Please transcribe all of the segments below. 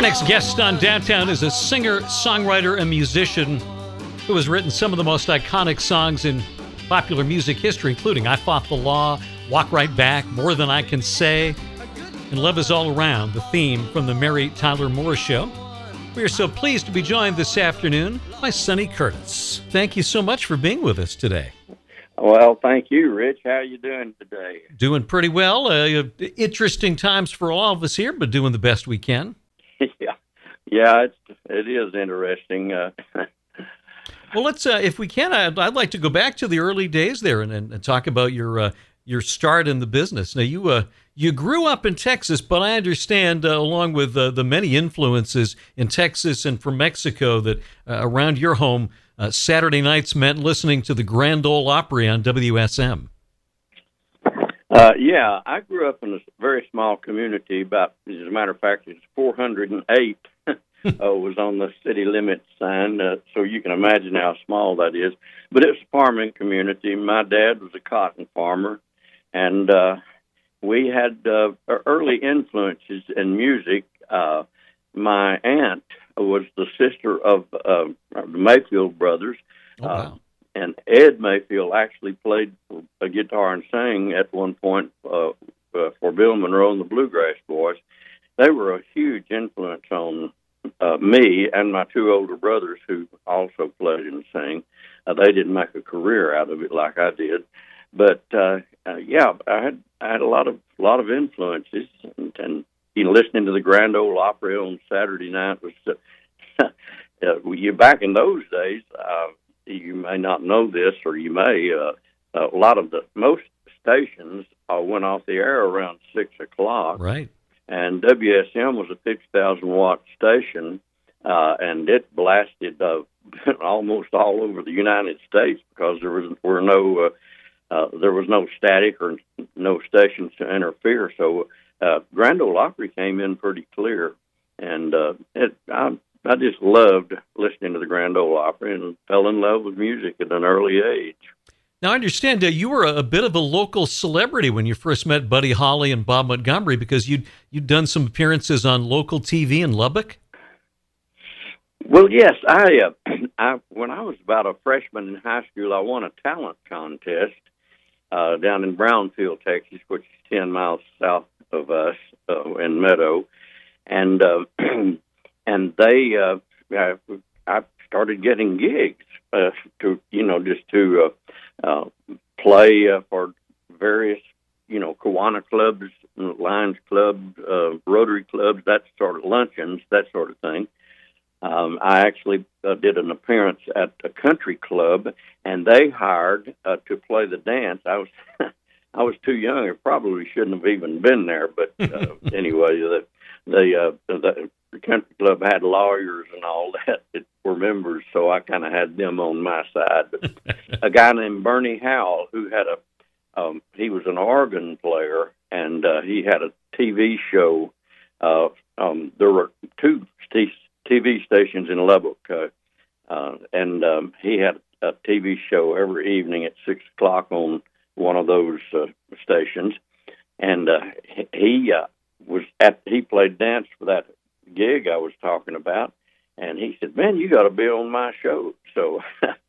next guest on Downtown is a singer, songwriter, and musician who has written some of the most iconic songs in popular music history, including I Fought the Law, Walk Right Back, More Than I Can Say, and Love Is All Around, the theme from the Mary Tyler Moore Show. We are so pleased to be joined this afternoon by Sonny Curtis. Thank you so much for being with us today. Well, thank you, Rich. How are you doing today? Doing pretty well. Interesting times for all of us here, but doing the best we can. Yeah, it is interesting. Well, let's, if we can, I'd like to go back to the early days there and talk about your start in the business. Now, you grew up in Texas, but I understand, along with the many influences in Texas and from Mexico, that around your home, Saturday nights meant listening to the Grand Ole Opry on WSM. Yeah, I grew up in a very small community. About, as a matter of fact, it's 408 was on the city limit sign, so you can imagine how small that is. But it's a farming community. My dad was a cotton farmer, and we had early influences in music. My aunt was the sister of the Mayfield brothers. Oh, wow. And Ed Mayfield actually played a guitar and sang at one point for Bill Monroe and the Bluegrass Boys. They were a huge influence on me and my two older brothers, who also played and sang. They didn't make a career out of it like I did, but yeah, I had a lot of influences, and you know, listening to the Grand Ole Opry on Saturday night was you back in those days. You may not know this, or you may. Most stations went off the air around 6 o'clock. Right. And WSM was a 50,000 watt station, and it blasted almost all over the United States because there was no static or no stations to interfere. So Grand Ole Opry came in pretty clear, and I just loved listening to the Grand Ole Opry and fell in love with music at an early age. Now, I understand you were a bit of a local celebrity when you first met Buddy Holly and Bob Montgomery, because you'd done some appearances on local TV in Lubbock. Well, yes, I when I was about a freshman in high school, I won a talent contest down in Brownfield, Texas, which is 10 miles south of us in Meadow, and I started getting gigs to play for various, Kiwanis clubs, Lions Club, Rotary clubs, that sort of luncheons, that sort of thing. I actually did an appearance at a country club, and they hired to play the dance. I was too young. I probably shouldn't have even been there, but anyway, the country club had lawyers and all that were members, so I kind of had them on my side. But a guy named Bernie Howell, who had he was an organ player, and he had a TV show. There were two TV stations in Lubbock, and he had a TV show every evening at 6 o'clock on one of those stations, and he played dance for that gig I was talking about, and he said, "Man, you got to be on my show." So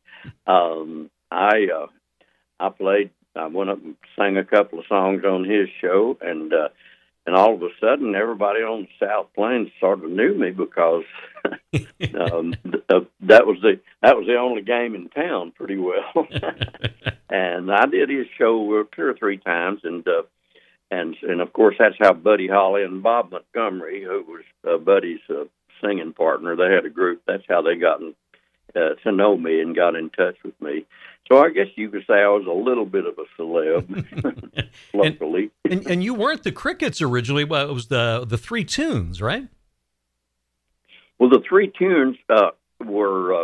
I went up and sang a couple of songs on his show, and all of a sudden, everybody on the South Plains sort of knew me because that was the only game in town, pretty well. And I did his show 2 or 3 times, and of course that's how Buddy Holly and Bob Montgomery, who was Buddy's singing partner, they had a group. That's how they got to know me and got in touch with me. So I guess you could say I was a little bit of a celeb locally. And you weren't the Crickets originally. Well, it was the Three Tunes, right? Well, the Three Tunes were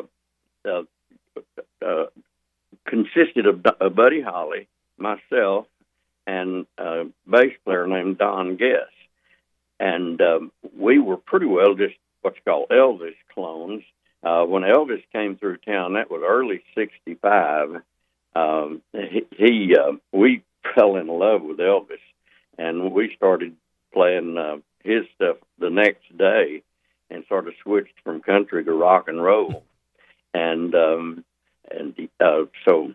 consisted of Buddy Holly, myself, and a bass player named Don Guess. And we were pretty well just what you call Elvis clones. When Elvis came through town, that was early '65. We fell in love with Elvis, and we started playing his stuff the next day. and sort of switched from country to rock and roll. And so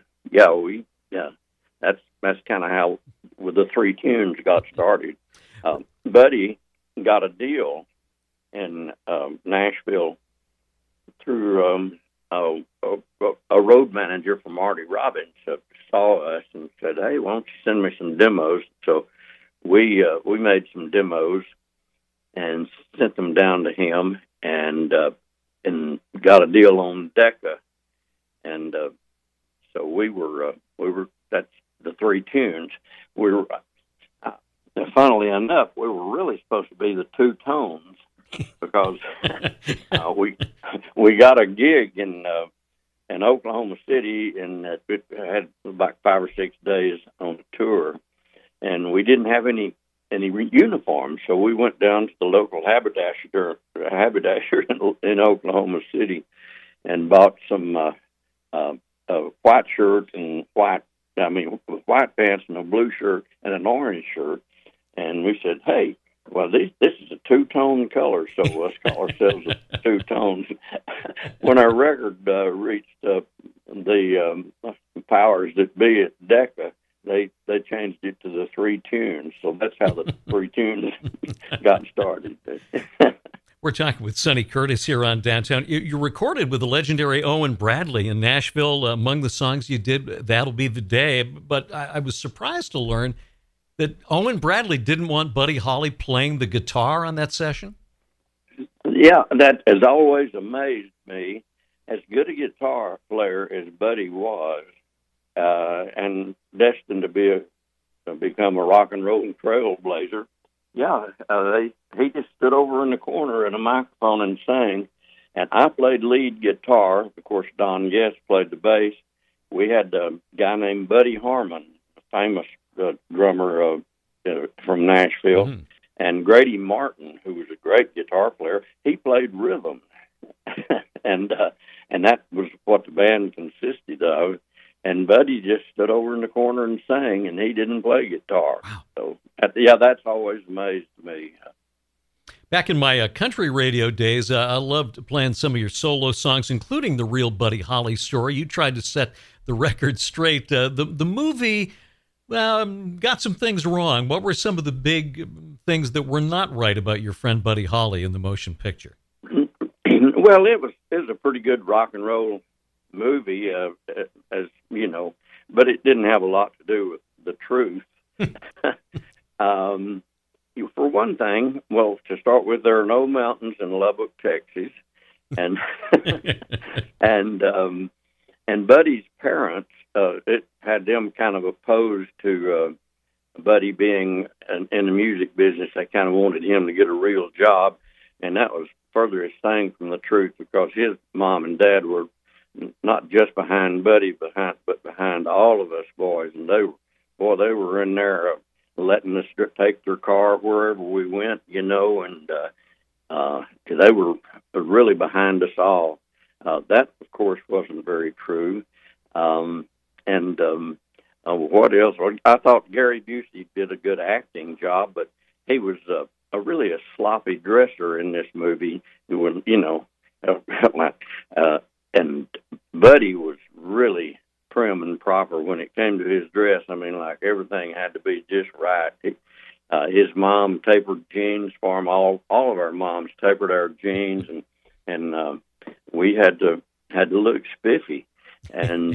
that's kind of how with the Three Tunes got started. Buddy got a deal in Nashville through a road manager from Marty Robbins saw us and said, "Hey, why don't you send me some demos?" So we made some demos and sent them down to him, and got a deal on Decca, and so we were that's the Three Tunes. We were funnily enough, we were really supposed to be the Two Tones because we got a gig in Oklahoma City, and it had about 5 or 6 days on the tour, and we didn't have any uniforms, so we went down to the local haberdasher in Oklahoma City and bought some white shirt and white pants and a blue shirt and an orange shirt, and we said, "Hey, well, this is a two-tone color, so let's call ourselves the Two Tones." When our record reached the powers that be at Decca, they changed it to the Three Tunes, so that's how the Three Tunes got started. We're talking with Sonny Curtis here on Downtown. You recorded with the legendary Owen Bradley in Nashville. Among the songs you did, "That'll Be the Day," but I was surprised to learn that Owen Bradley didn't want Buddy Holly playing the guitar on that session? Yeah, that has always amazed me. As good a guitar player as Buddy was, and destined to become a rock and roll trailblazer, he just stood over in the corner at a microphone and sang. And I played lead guitar. Of course, Don Guest played the bass. We had a guy named Buddy Harmon, a famous drummer from Nashville, and Grady Martin, who was a great guitar player. He played rhythm, and that was what the band consisted of. And Buddy just stood over in the corner and sang, and he didn't play guitar. Wow. So that's always amazed me. Back in my country radio days, I loved playing some of your solo songs, including the real Buddy Holly story. You tried to set the record straight. The movie got some things wrong. What were some of the big things that were not right about your friend Buddy Holly in the motion picture? Well, it was a pretty good rock and roll movie, as you know, but it didn't have a lot to do with the truth. For one thing, well, to start with, there are no mountains in Lubbock, Texas, and and Buddy's parents, it had them kind of opposed to Buddy being in the music business. They kind of wanted him to get a real job, and that was furthest thing from the truth, because his mom and dad were not just behind Buddy, but behind all of us boys, and they were in there letting us take their car wherever we went, and they were really behind us all. That, of course, wasn't very true. What else? I thought Gary Busey did a good acting job, but he was really a sloppy dresser in this movie. And Buddy was really prim and proper when it came to his dress. I mean, like, everything had to be just right. His mom tapered jeans for him. All of our moms tapered our jeans, and we had to look spiffy. And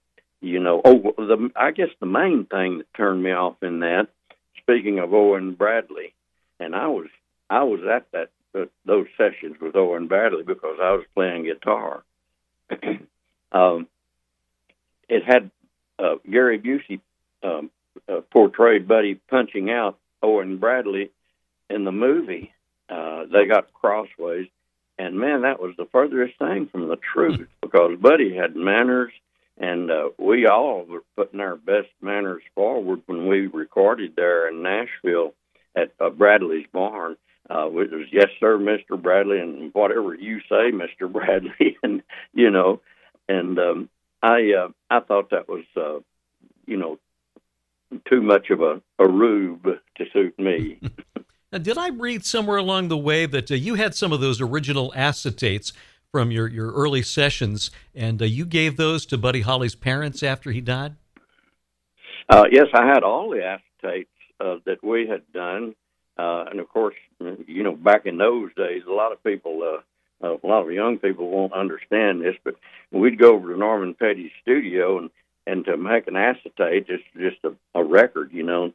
I guess the main thing that turned me off in that, speaking of Owen Bradley, and I was at those sessions with Owen Bradley because I was playing guitar. It had Gary Busey portrayed Buddy punching out Owen Bradley in the movie. They got crossways, and man, that was the furthest thing from the truth, because Buddy had manners, and we all were putting our best manners forward when we recorded there in Nashville at Bradley's barn. It was, "Yes, sir, Mr. Bradley," and "Whatever you say, Mr. Bradley," and I thought that was too much of a rube to suit me. Now, did I read somewhere along the way that you had some of those original acetates from your early sessions, and you gave those to Buddy Holly's parents after he died? Yes, I had all the acetates that we had done, and of course, back in those days, a lot of young people won't understand this, but we'd go over to Norman Petty's studio, and to make an acetate, it's just a record,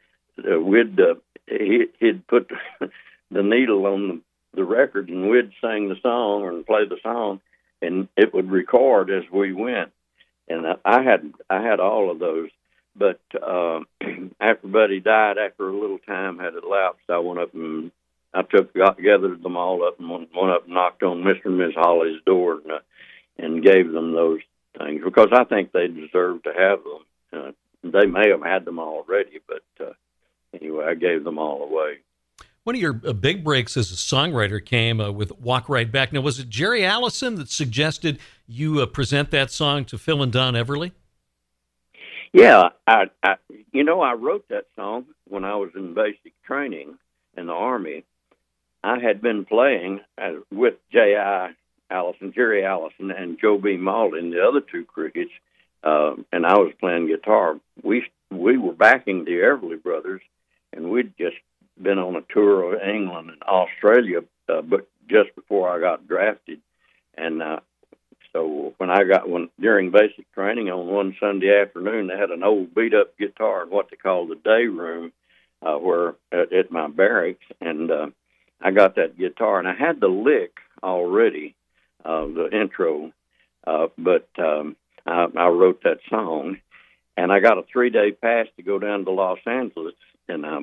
he'd put the needle on the record, and we'd sing the song or play the song, and it would record as we went. And I had all of those, but after Buddy died, after a little time had elapsed, I went up and gathered them all up and went up and knocked on Mr. and Miss Holly's door and gave them those things because I think they deserve to have them. They may have had them already, but anyway, I gave them all away. One of your big breaks as a songwriter came with Walk Right Back. Now, was it Jerry Allison that suggested you present that song to Phil and Don Everly? Yeah, I wrote that song when I was in basic training in the Army. I had been playing with Jerry Allison, and Joe B. Malden, the other two Crickets, and I was playing guitar. We were backing the Everly Brothers, and we'd just been on a tour of England and Australia, but just before I got drafted. And so during basic training on one Sunday afternoon, they had an old beat-up guitar in what they call the day room, where at my barracks, and I got that guitar, and I had the lick already, the intro, but I wrote that song, and I got a 3-day pass to go down to Los Angeles. And I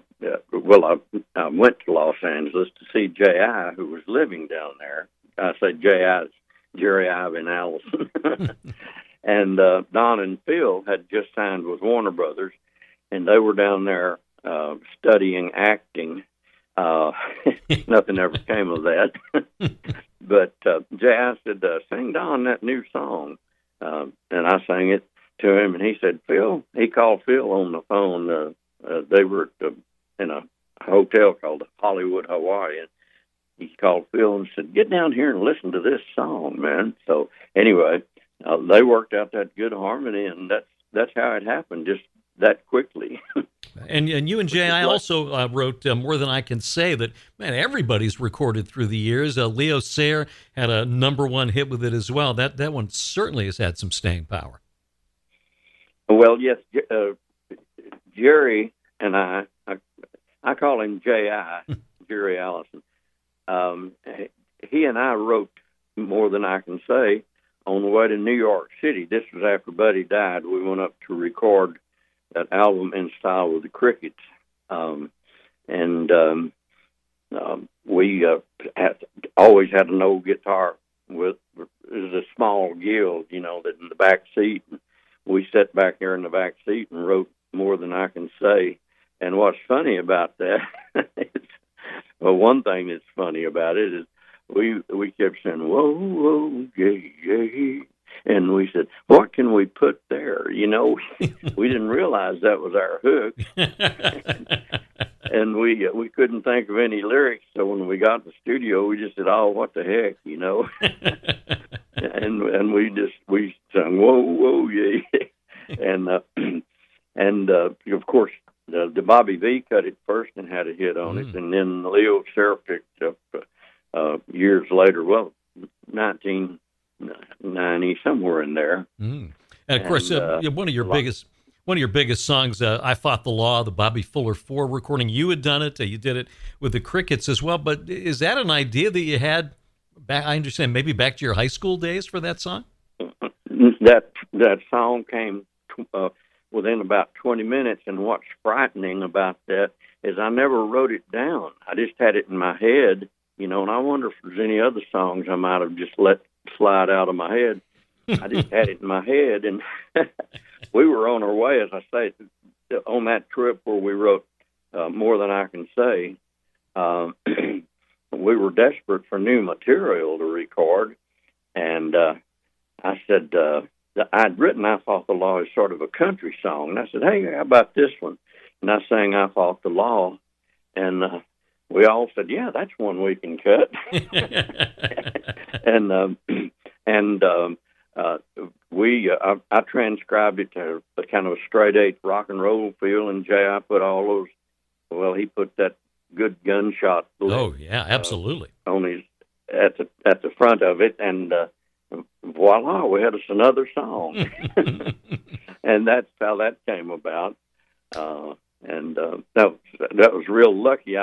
went to Los Angeles to see J.I., who was living down there. I say J.I. Jerry Ivan Allison. And Don and Phil had just signed with Warner Brothers, and they were down there studying acting. Nothing ever came of that. But J.I. said, sing Don that new song. And I sang it to him, and he said, Phil, he called Phil on the phone. They were in a hotel called Hollywood, Hawaii, and he called Phil and said, get down here and listen to this song, man. So anyway, they worked out that good harmony, and that's how it happened, just that quickly. And you and Jay, I also wrote More Than I Can Say that, man, everybody's recorded through the years. Leo Sayer had a #1 hit with it as well. That one certainly has had some staying power. Well, yes, Jerry and I call him J.I., Jerry Allison. He and I wrote More Than I Can Say on the way to New York City. This was after Buddy died. We went up to record that album in style with the Crickets. We always had an old guitar with a small guild, that in the back seat. We sat back there in the back seat and wrote More Than I Can Say. And what's funny about that is, well, one thing that's funny about it is we kept saying, whoa, whoa, yay, yay. And we said, what can we put there? We didn't realize that was our hook. And we couldn't think of any lyrics. So when we got in the studio, we just said, oh, what the heck, And we sung, whoa, whoa, yeah. And of course, the Bobby V cut it first and had a hit on it. And then Leo Sayer picked up years later, 1990, somewhere in there. And of course, one of your biggest songs, I Fought the Law, the Bobby Fuller 4 recording, you had done it. You did it with the Crickets as well. But is that an idea that you had back, I understand, maybe back to your high school days for that song? That song came within about 20 minutes, and what's frightening about that is I never wrote it down. I just had it in my head, and I wonder if there's any other songs I might have just let slide out of my head. I just had it in my head, and we were on our way, as I say, on that trip where we wrote More Than I Can Say. We were desperate for new material to record, and I said, I'd written I Fought the Law as sort of a country song, and I said, hey, how about this one? And I sang I Fought the Law, and we all said, "Yeah, that's one we can cut." and I transcribed it to a kind of a straight eight rock and roll feel, and J.I. put all those. Well, he put that good gunshot. Oh yeah, absolutely. On his at the front of it, and voila, we had us another song. And that's how that came about. That was real lucky.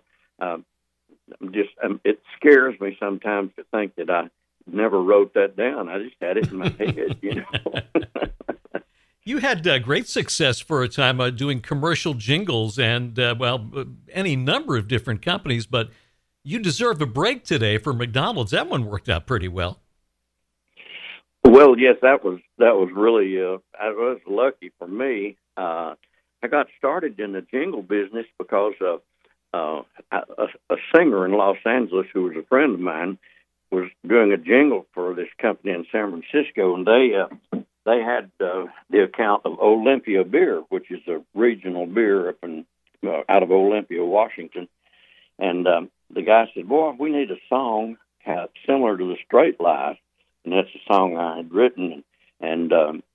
It scares me sometimes to think that I never wrote that down. I just had it in my head, You had great success for a time doing commercial jingles and, any number of different companies, but you deserve a break today for McDonald's. That one worked out pretty well. Well, yes, that was really, I was lucky for me. I got started in the jingle business because a singer in Los Angeles who was a friend of mine was doing a jingle for this company in San Francisco, and they had the account of Olympia Beer, which is a regional beer up out of Olympia, Washington. And the guy said, "Boy, we need a song similar to the Straight Life," and that's a song I had written. And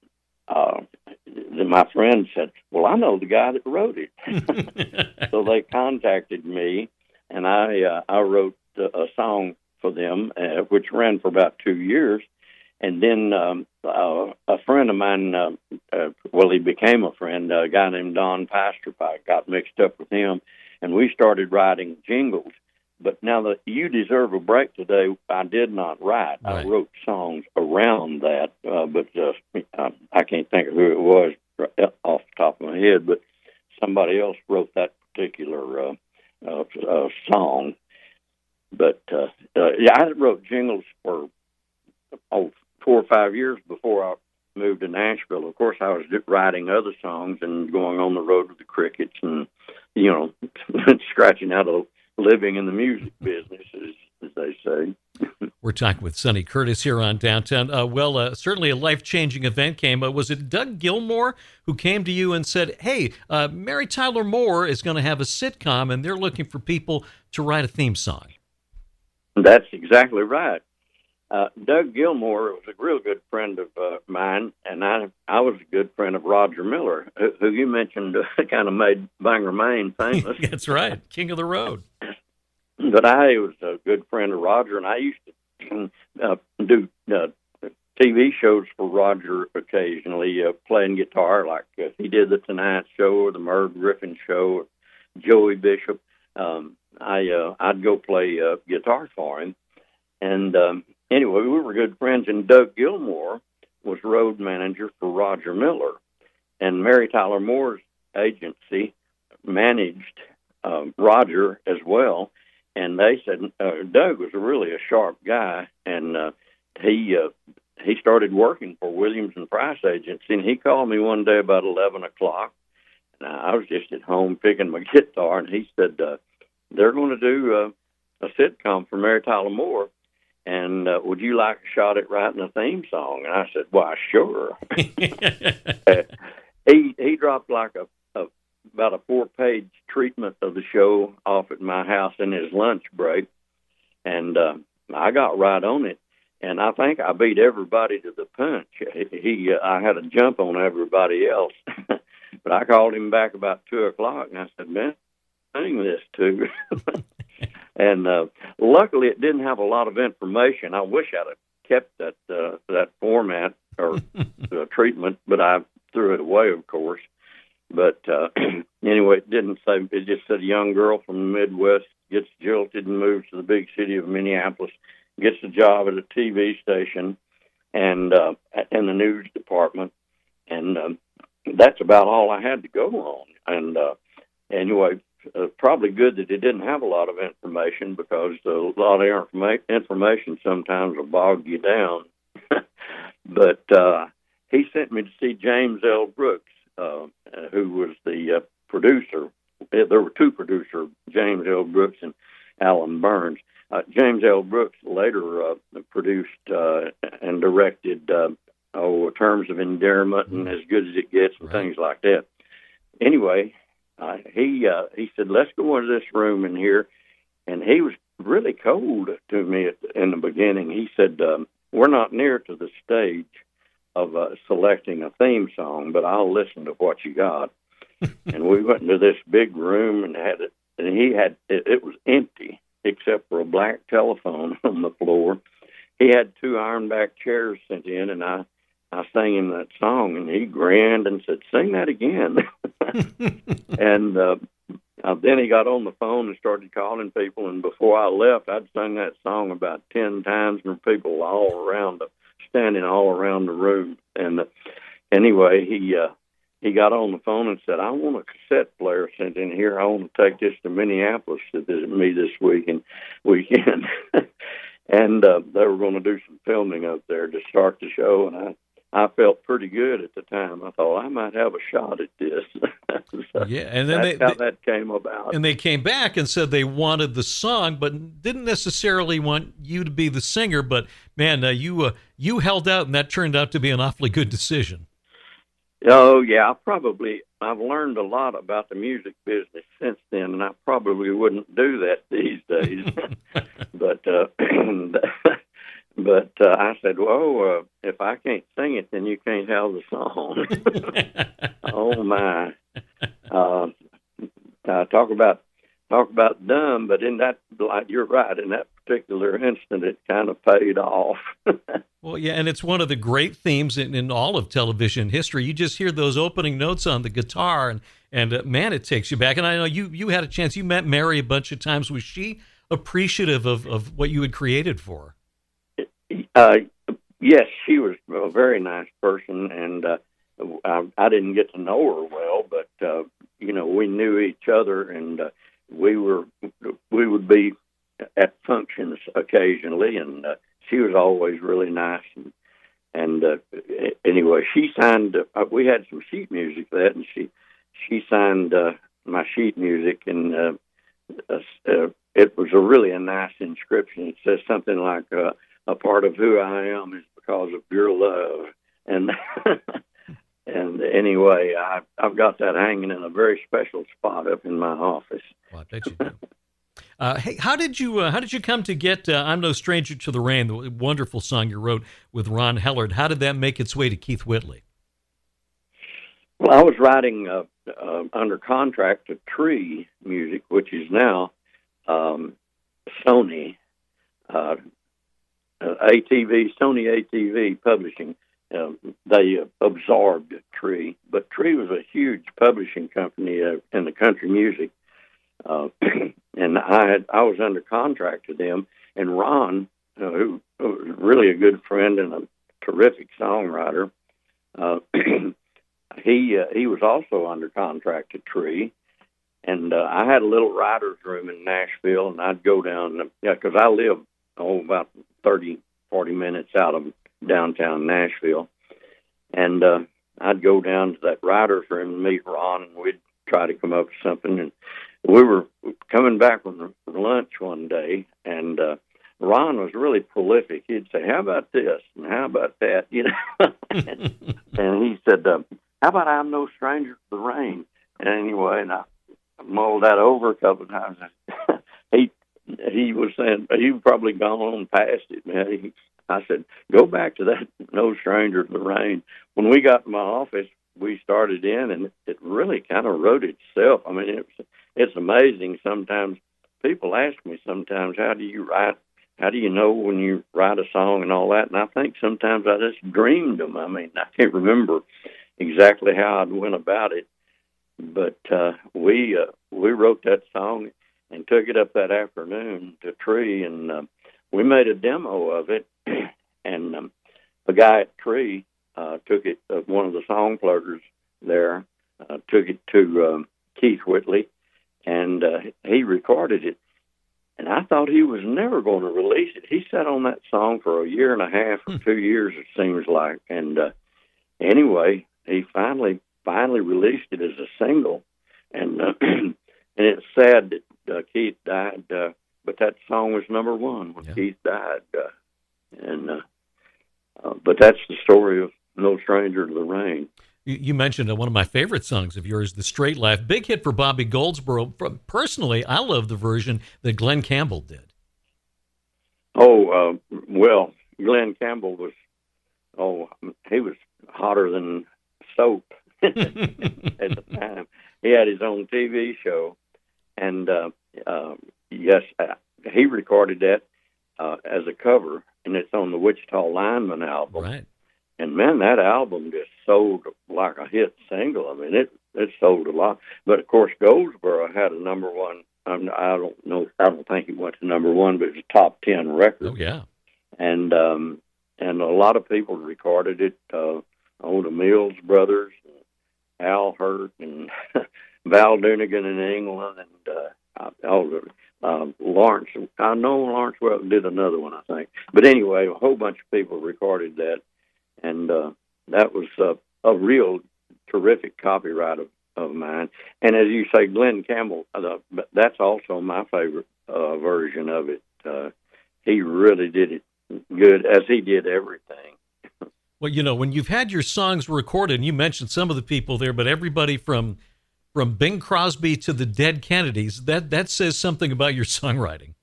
then my friend said, "Well, I know the guy that wrote it." So they contacted me, and I wrote a song for them, which ran for about 2 years. And then a friend of mine, he became a friend, a guy named Don Pasterpike, got mixed up with him, and we started writing jingles. But now that You Deserve a Break Today, I did not write. Right. I wrote songs around that, but I can't think of who it was off the top of my head, but somebody else wrote that particular song. But, I wrote jingles for 4 or 5 years before I moved to Nashville. Of course, I was writing other songs and going on the road with the Crickets and, scratching out a living in the music business, as they say. We're talking with Sonny Curtis here on Downtown. Certainly a life-changing event came. Was it Doug Gilmour who came to you and said, "Hey, Mary Tyler Moore is going to have a sitcom, and they're looking for people to write a theme song"? That's exactly right. Doug Gilmour was a real good friend of mine, and I was a good friend of Roger Miller, who you mentioned kind of made Bangor, Maine famous. That's right, king of the road. But I was a good friend of Roger, and I used to do TV shows for Roger occasionally, playing guitar, like he did the Tonight Show or the Merv Griffin Show or Joey Bishop. I'd go play guitar for him. And anyway, we were good friends, and Doug Gilmour was road manager for Roger Miller. And Mary Tyler Moore's agency managed Roger as well. And they said Doug was really a sharp guy, and he started working for Williams and Price Agency. And he called me one day about 11 o'clock, and I was just at home picking my guitar, and he said, "They're going to do a sitcom for Mary Tyler Moore, and would you like a shot at writing a theme song?" And I said, "Why, sure." He dropped like about a 4-page treatment of the show off at my house in his lunch break, and I got right on it, and I think I beat everybody to the punch. I had a jump on everybody else, but I called him back about 2 o'clock, and I said, "Man, sing this too." And luckily, it didn't have a lot of information. I wish I'd have kept that format or treatment, but I threw it away, of course. But anyway, it didn't say. It just said a young girl from the Midwest gets jilted and moves to the big city of Minneapolis, gets a job at a TV station and in the news department, and that's about all I had to go on. And anyway. Probably good that it didn't have a lot of information, because a lot of information sometimes will bog you down. But he sent me to see James L. Brooks, who was the producer. There were 2 producers, James L. Brooks and Alan Burns. James L. Brooks later produced and directed Terms of Endearment and As Good as It Gets and things like that. Anyway, he said, "Let's go into this room in here." and he was really cold to me in the beginning. He said, "We're not near to the stage of selecting a theme song, but I'll listen to what you got." And we went into this big room and had it, and he had it was empty except for a black telephone on the floor. He had 2 ironback chairs sent in, and I sang him that song, and he grinned and said, "Sing that again." And then he got on the phone and started calling people, and before I left, I'd sung that song about 10 times, and people standing all around the room. And anyway, he got on the phone and said, "I want a cassette player sent in here. I want to take this to Minneapolis to visit me this weekend." And they were going to do some filming up there to start the show, and I felt pretty good at the time. I thought I might have a shot at this. So yeah, and then that's how that came about. And they came back and said they wanted the song, but didn't necessarily want you to be the singer. But man, you held out, and that turned out to be an awfully good decision. Oh yeah, I've learned a lot about the music business since then, and I probably wouldn't do that these days. But I said, "Well, if I can't sing it, then you can't have the song." Oh my! Talk about dumb, but in that, like, you're right. In that particular instant, it kind of paid off. Well, yeah, and it's one of the great themes in all of television history. You just hear those opening notes on the guitar, and man, it takes you back. And I know you had a chance. You met Mary a bunch of times. Was she appreciative of what you had created for her? Yes, she was a very nice person, and I didn't get to know her well, but we knew each other, and we would be at functions occasionally, and she was always really nice. And anyway, she signed. We had some sheet music and she signed my sheet music, and it was a nice inscription. It says something like, "A part of who I am is because of your love." And and anyway, I've got that hanging in a very special spot up in my office. Well, I bet you do. Hey, how did you come to get "I'm No Stranger to the Rain," the wonderful song you wrote with Ron Hellard? How did that make its way to Keith Whitley? Well, I was writing under contract to Tree Music, which is now Sony ATV Publishing. They absorbed Tree, but Tree was a huge publishing company in the country music. And I was under contract to them, and Ron, who was really a good friend and a terrific songwriter, he was also under contract to Tree, and I had a little writer's room in Nashville, and I'd go down, because I live about 30, 40 minutes out of downtown Nashville, and I'd go down to that writer's room and meet Ron, and we'd try to come up with something. And we were coming back from lunch one day, and Ron was really prolific. He'd say, "How about this? And how about that?" And he said, "How about I'm No Stranger to the Rain?" And anyway, and I mulled that over a couple of times. He was saying he'd probably gone on past it, man. I said, "Go back to that No Stranger to the Rain." When we got to my office, we started in, and it really kind of wrote itself. I mean, it's amazing. Sometimes people ask me, how do you write? How do you know when you write a song and all that? And I think sometimes I just dreamed them. I mean, I can't remember exactly how I went about it, but we wrote that song and took it up that afternoon to Tree, and we made a demo of it. And the guy at Tree took it. One of the song pluggers there took it to Keith Whitley, and he recorded it. And I thought he was never going to release it. He sat on that song for a year and a half or 2 years, it seems like. And anyway, he finally released it as a single. And and it's sad that Keith died, but that song was number one when Keith died. But that's the story of No Stranger to the Rain. You mentioned one of my favorite songs of yours, "The Straight Life." Big hit for Bobby Goldsboro. Personally, I love the version that Glenn Campbell did. Oh, well, Glenn Campbell was, he was hotter than soap at the time. He had his own TV show, and yes, he recorded that as a cover, and it's on the Wichita Lineman album. Right. And man, that album just sold like a hit single. I mean, it sold a lot. But of course, Goldsboro had a number one. I don't know. I don't think it went to number one, but it was a top 10 record. Oh yeah. And a lot of people recorded it. The Mills brothers, Al Hurt, and Val Doonigan in England, and Lawrence. I know Lawrence Welk did another one, I think. But anyway, a whole bunch of people recorded that, and that was a real terrific copyright of mine. And as you say, Glenn Campbell, that's also my favorite version of it. He really did it good, as he did everything. Well, you know, when you've had your songs recorded, and you mentioned some of the people there, but everybody from Bing Crosby to the Dead Kennedys, that says something about your songwriting.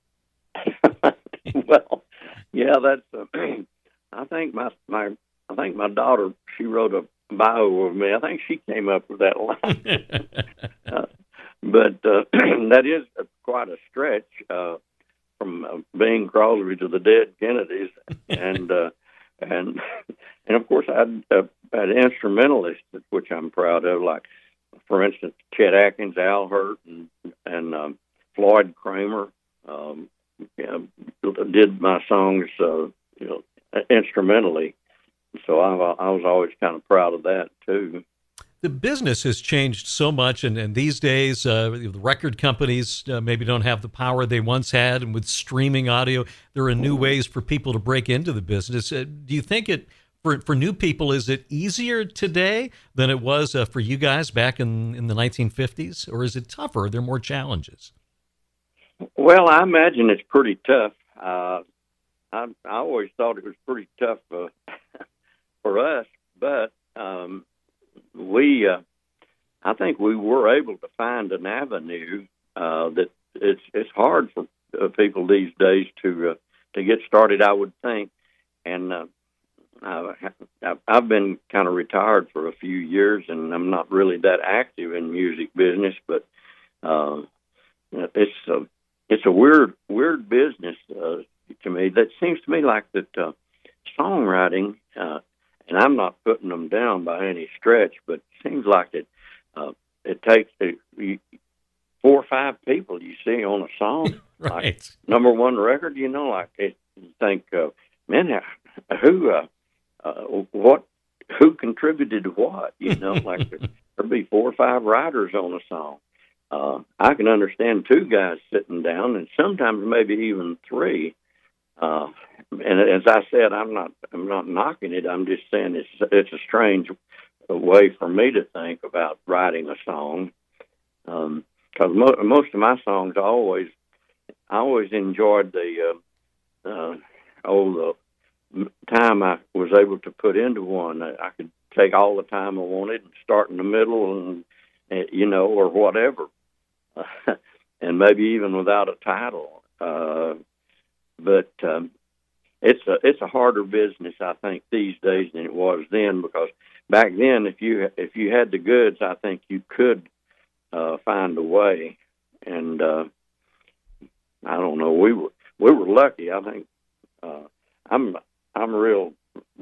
Well, yeah, that's. I think my daughter, she wrote a bio of me. I think she came up with that line. But that is quite a stretch from Bing Crosby to the Dead Kennedys, and of course I had instrumentalists, which I'm proud of, like for instance Chet Atkins, Al Hurt, and Floyd Kramer. Did my songs instrumentally, so I was always kind of proud of that too. The business has changed so much, and these days, the record companies maybe don't have the power they once had, and with streaming audio, there are new ways for people to break into the business. Do you think for new people, is it easier today than it was for you guys back in the 1950s, or is it tougher? Are there more challenges? Well, I imagine it's pretty tough. I always thought it was pretty tough for us, but I think we were able to find an avenue that it's hard for people these days to get started, I would think. And I've been kind of retired for a few years, and I'm not really that active in music business, but it's a weird business to me. That seems to me like that songwriting. And I'm not putting them down by any stretch, but it seems like it takes 4 or 5 people you see on a song, right? Like number one record, like you think, man, who contributed what? Like there'd be 4 or 5 writers on a song. I can understand 2 guys sitting down, and sometimes maybe even 3. And as I said, I'm not knocking it. I'm just saying it's a strange way for me to think about writing a song. Because most of my songs, I always enjoyed the time I was able to put into one. I could take all the time I wanted and start in the middle, and or whatever, and maybe even without a title. But it's a harder business, I think, these days than it was then, because back then, if you had the goods, I think you could find a way. And I don't know, we were lucky. I think I'm real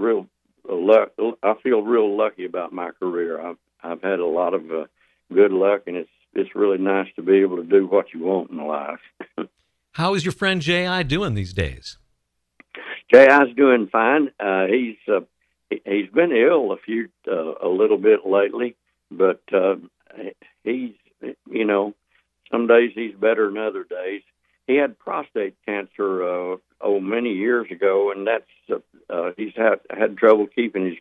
I feel real lucky about my career. I've had a lot of good luck, and it's really nice to be able to do what you want in life. How is your friend J.I. doing these days? J.I.'s doing fine. He's been ill a little bit lately, but he's some days he's better than other days. He had prostate cancer many years ago, and that's he's had trouble keeping his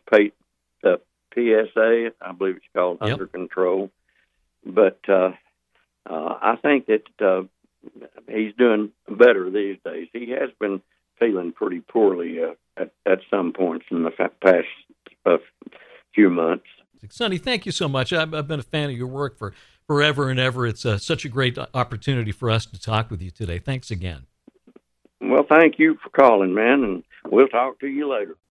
PSA, I believe it's called, under control. But I think that he's doing better these days. He has been feeling pretty poorly at some points in the past few months. Sonny, thank you so much. I've been a fan of your work for forever and ever. It's such a great opportunity for us to talk with you today. Thanks again. Well, thank you for calling, man, and we'll talk to you later.